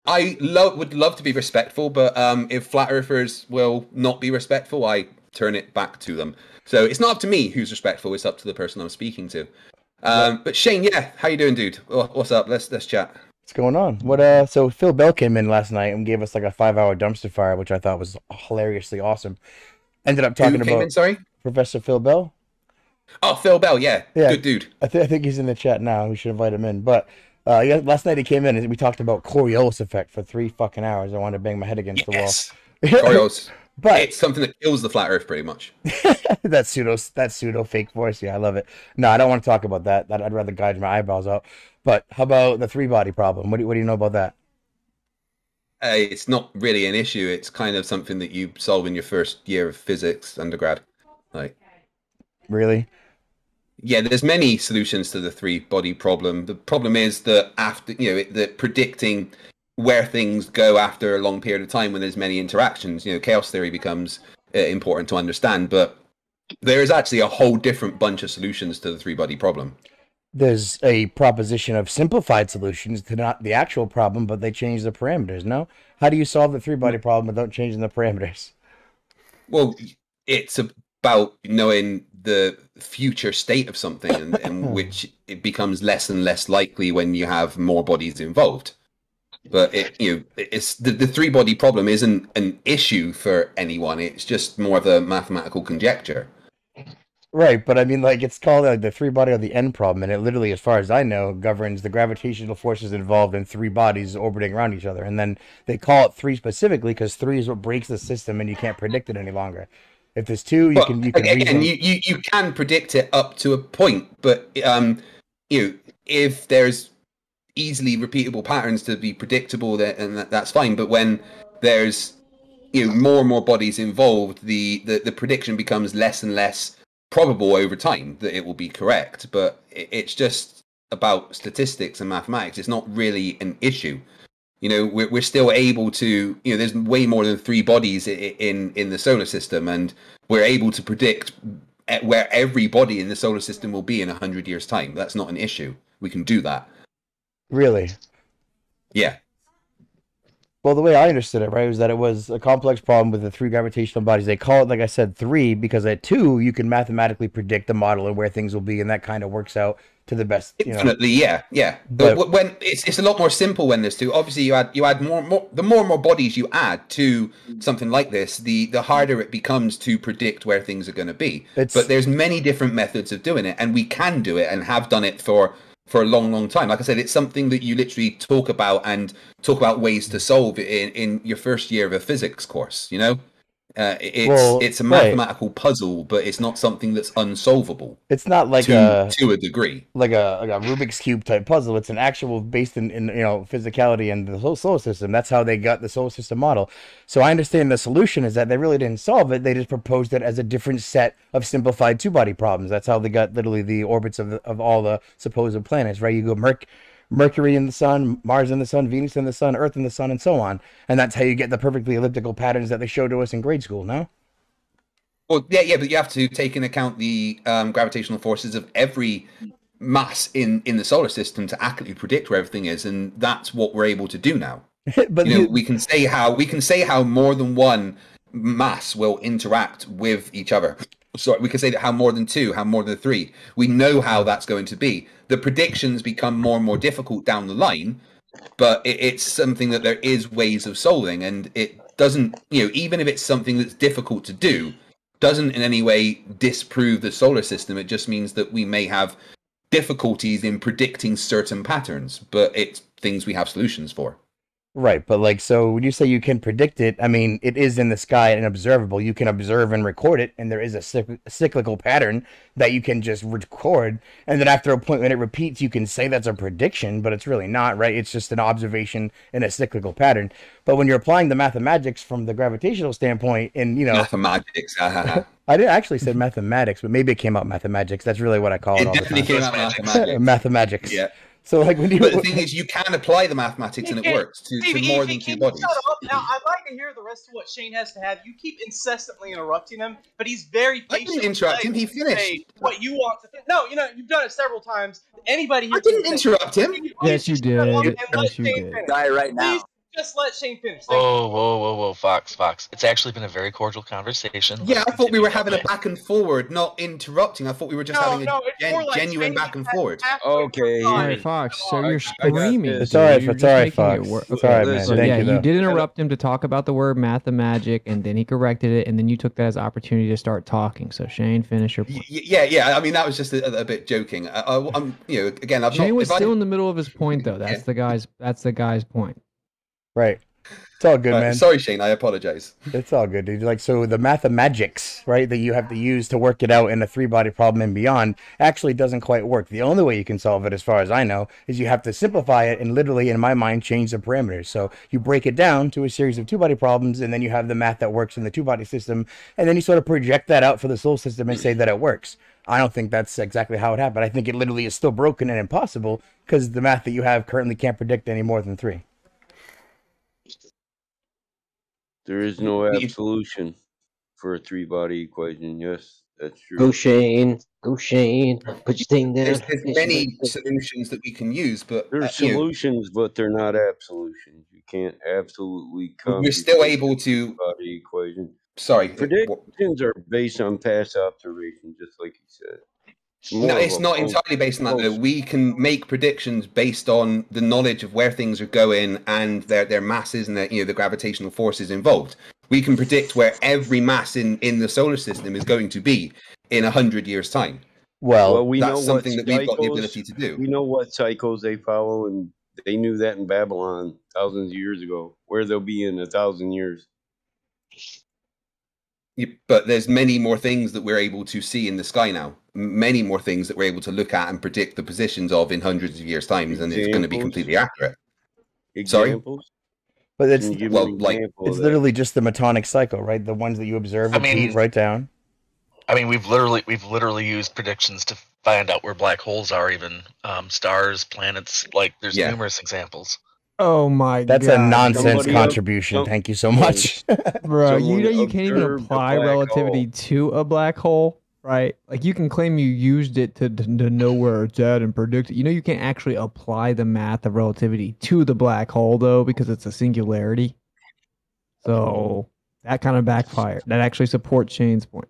would love to be respectful, but if flat earthers will not be respectful, I turn it back to them. So it's not up to me who's respectful; it's up to the person I'm speaking to. Yep. But Shane, yeah, how you doing, dude? What's up? Let's chat. What's going on? So Phil Bell came in last night and gave us like a 5 hour dumpster fire, which I thought was hilariously awesome. Ended up Who talking came in? about Sorry. Professor Phil Bell. Oh, Phil Bell. Yeah, Yeah, good dude. I think he's in the chat now. We should invite him in. But yeah, last night he came in and we talked about Coriolis effect for 3 fucking hours. I wanted to bang my head against the wall. Yes, Coriolis. But It's something that kills the flat Earth, pretty much. that pseudo fake voice, yeah, I love it. No, I don't want to talk about that. I'd rather gouge my eyebrows out. But how about the three body problem? What do you know about that? It's not really an issue. It's kind of something that you solve in your first year of physics undergrad. Like, Really? yeah, there's many solutions to the three body problem. The problem is that after that predicting where things go after a long period of time when there's many interactions, chaos theory becomes important to understand. But there is actually a whole different bunch of solutions to the three body problem. There's a proposition of simplified solutions to not the actual problem, but they change the parameters. No? How do you solve the three body problem without changing the parameters? Well, it's about knowing the future state of something, and which it becomes less and less likely when you have more bodies involved. But it's the three body problem isn't an issue for anyone. It's just more of a mathematical conjecture. Right, but I mean, like, it's called the three body or the end problem, and it literally, as far as I know, governs the gravitational forces involved in three bodies orbiting around each other. And then they call it three specifically because three is what breaks the system, and you can't predict it any longer. If there's two, But you can again, reason. you can predict it up to a point, but if there's easily repeatable patterns to be predictable, that's fine. But when there's more and more bodies involved, the prediction becomes less and less probable over time that it will be correct. But it's just about statistics and mathematics. It's not really an issue. We're still able to, there's way more than three bodies in the solar system, and we're able to predict where every body in the solar system will be in 100 years' time. That's not an issue. We can do that. Really? Yeah. Well, the way I understood it, right, was that it was a complex problem with the three gravitational bodies. They call it, like I said, three because at two you can mathematically predict the model and where things will be, and that kind of works out to the best. Infinitely, yeah. But But when it's a lot more simple when there's two. Obviously, you add more the more and more bodies you add to something like this, the harder it becomes to predict where things are going to be. But it's there's many different methods of doing it, and we can do it and have done it for a long, long time. Like I said, it's something that you literally talk about ways to solve it in your first year of a physics course. It's well, it's a right. mathematical puzzle, but it's not something that's unsolvable It's not like to a degree. a Rubik's cube type puzzle. It's an actual based in physicality and the whole solar system. That's how they got the solar system model. So I understand the solution is that they really didn't solve it. They just proposed it as a different set of simplified two body problems. That's how they got literally the orbits of all the supposed planets. Right? You go Mercury in the sun, Mars in the sun, Venus in the sun, Earth in the sun, and so on. And that's how you get the perfectly elliptical patterns that they showed to us in grade school. No. Well, yeah, but you have to take into account the gravitational forces of every mass in the solar system to accurately predict where everything is, and that's what we're able to do now. but the, We can say how more than one mass will interact with each other. So we can say that how more than two, how more than three. We know how that's going to be. The predictions become more and more difficult down the line, but it's something that there is ways of solving, and it doesn't, even if it's something that's difficult to do, doesn't in any way disprove the solar system. It just means that we may have difficulties in predicting certain patterns, but it's things we have solutions for. Right, but like, so when you say you can predict it, I mean, it is in the sky and observable. You can observe and record it, and there is a cyclical pattern that you can just record. And then after a point when it repeats, you can say that's a prediction, but it's really not, right? It's just an observation in a cyclical pattern. But when you're applying the mathematics from the gravitational standpoint, and Mathematics. I didn't actually say mathematics, but maybe it came out mathematics. That's really what I call it It all the definitely came out time. mathematics. Mathematics. Yeah. So like when But the you thing is, you can apply the mathematics and it Hey, works to Steve, more than two can you shut bodies. up? Now, I'd like to hear the rest of what Shane has to have. You keep incessantly interrupting him, but he's very I patient. didn't interrupt him. He finished. What you want to think. No, you've done it several times. Anybody here I didn't can interrupt him. Can you please Yes, you shut up did. and let Yes, you Shane did. finish? Die right Please now. Just let Shane finish. Thank you. Whoa, Fox. It's actually been a very cordial conversation. Yeah, Let's I thought we were continue. having a back and forward, not interrupting. I thought we were just having a it's more like genuine Shane back and had forward. halfway Okay, through All time. right, Fox. So I you're got screaming. this. It's all right, You're it's just all right, making it Fox. work. It's all right, man. Listen, So Thank yeah, you, you though. did interrupt him to talk about the word mathemagic, and then he corrected it, and then you took that as opportunity to start talking. So Shane, finish your point. Yeah. I mean, that was just a bit joking. I'm, again, I've Shane not. was if still I, in the middle of his point, though. That's the guy's point. Right. It's all good, man. Sorry, Shane. I apologize. It's all good, dude. Like, so the mathemagics, right, that you have to use to work it out in a three-body problem and beyond actually doesn't quite work. The only way you can solve it, as far as I know, is you have to simplify it and literally, in my mind, change the parameters. So you break it down to a series of two-body problems, and then you have the math that works in the two-body system, and then you sort of project that out for the soul system and say that it works. I don't think that's exactly how it happened. I think it literally is still broken and impossible because the math that you have currently can't predict any more than 3. There is no absolution for a three-body equation. Yes, that's true. Go Shane. Go Shane. Put your thing down. There's many solutions that we can use, but There's solutions, but they're not absolutions. You can't absolutely come. we're still able to. Three-body equation. Sorry, Predictions are based on past observation, just like you said. No, it's not entirely based on that, though. We can make predictions based on the knowledge of where things are going and their masses and the gravitational forces involved. We can predict where every mass in the solar system is going to be in 100 years' time. Well, we that's know something what that we've got the cycles- ability to do. We know what cycles they follow, and they knew that in Babylon thousands of years ago, where they'll be in 1,000 years. But there's many more things that we're able to see in the sky now. Many more things that we're able to look at and predict the positions of in hundreds of years' times, and it's going to be completely accurate. Examples? But it's Can you give me an example it's of that? literally just the Metonic cycle, right? The ones that you observe, repeat, write down. I mean, we've literally used predictions to find out where black holes are, even stars, planets. Like, there's numerous examples. Oh my god. That's a nonsense contribution. Thank you so much. Bro, you can't even apply relativity to a black hole, right? Like, you can claim you used it to know where it's at and predict it. You can't actually apply the math of relativity to the black hole, though, because it's a singularity. So that kind of backfired. That actually supports Shane's point.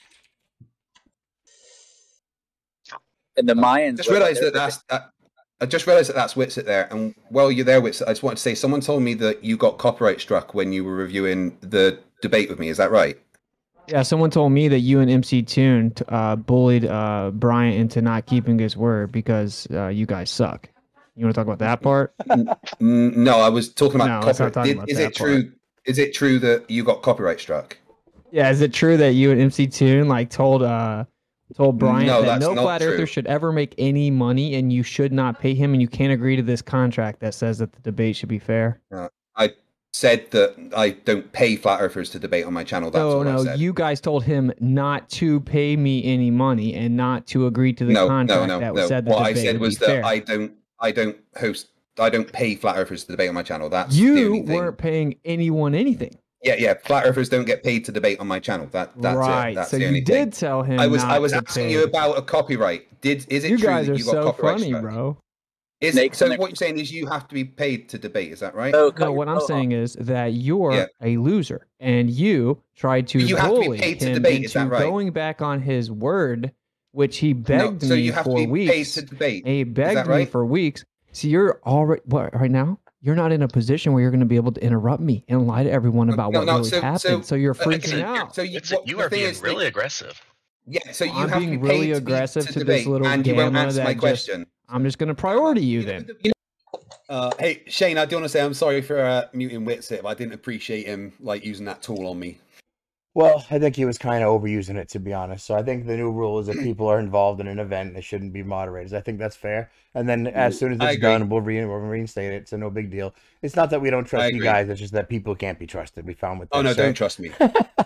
And the Mayans. I just realized that's Witsit there. And while you're there, Witsit, I just wanted to say, someone told me that you got copyright struck when you were reviewing the debate with me. Is that right? Yeah, someone told me that you and MC Toon bullied Bryant into not keeping his word because you guys suck. You want to talk about that part? No, I was talking about let's not copyright. talk about Is that it true? part. Is it true that you got copyright struck? Yeah, is it true that you and MC Toon told Bryant No, that that's no not flat true. earther should ever make any money and you should not pay him and you can't agree to this contract that says that the debate should be fair? I said that I don't pay flat earthers to debate on my channel. That's all I No, said. you guys told him not to pay me any money and not to agree to the contract that said the What I debate said would was be fair. that I don't pay flat earthers to debate on my channel. That's the You only thing. weren't paying anyone anything. Yeah. Flat earthers don't get paid to debate on my channel. That's right. it. That's So the you only did thing. tell him. I was not to asking pay. you about a copyright. Is it You true guys that are you got so copyright funny, struck? bro. So what you're saying is you have to be paid to debate. Is that right? No, what I'm saying is that you're a loser, and you tried to You have to be bully paid to him debate, is into that right? going back on his word, which he begged so me you have to for be weeks. paid to debate. He Is that begged me right? for weeks. So you're already right now. You're not in a position where you're going to be able to interrupt me and lie to everyone about what really happened. So you're freaking out. So You are being really aggressive. Yeah, so you I'm have being to be really paid aggressive to to debate, this little and you won't gamma answer my that question. I'm just going to priority you then. Hey Shane, I do want to say I'm sorry for muting Witsit, but I didn't appreciate him using that tool on me. Well, I think he was kind of overusing it, to be honest. So I think the new rule is that people are involved in an event, they shouldn't be moderators. I think that's fair. And then as soon as I it's agree. done, we'll reinstate it. So no big deal. It's not that we don't I trust you agree. guys. It's just that people can't be trusted. We found with this. Oh no, so- don't trust me.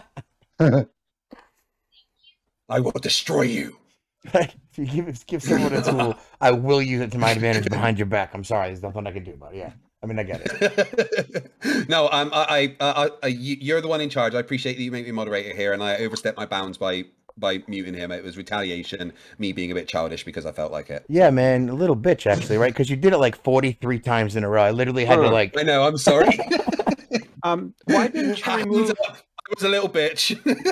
I will destroy you. If you give someone a tool, I will use it to my advantage behind your back. I'm sorry, there's nothing I can do about it. Yeah, I mean, I get it. No, you're the one in charge. I appreciate that you make me moderator here, and I overstepped my bounds by by muting him. It was retaliation, me being a bit childish because I felt like it. Yeah, man, a little bitch actually, right? Because you did it like 43 times in a row. I literally had to like. I know. I'm sorry. Why didn't you remove? I was a little bitch.